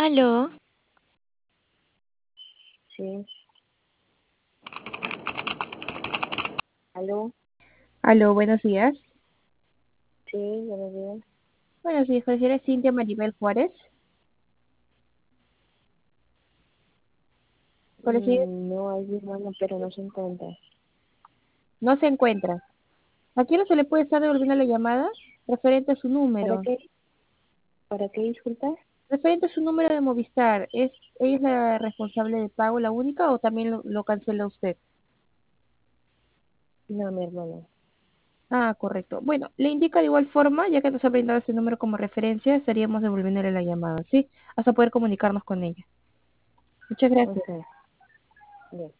Aló, Sí, aló, Aló, buenos días. sí, buenos días. Buenos días, ¿eres Cintia Maribel Juárez? Con la señora- No, hay mi hermano, pero no se encuentra. No se encuentra. ¿A quién no se le puede estar devolviendo la llamada? Referente a su ¿Para número. qué? ¿Para qué disculpa? Referente a su número de Movistar. ¿Ella es la responsable de pago, la única, o también lo cancela usted? No, mi hermano. Ah, correcto. Bueno, le indica de igual forma, ya que nos ha brindado ese número como referencia, estaríamos devolviéndole la llamada, ¿sí? Hasta poder comunicarnos con ella. Muchas gracias. Ok, bien.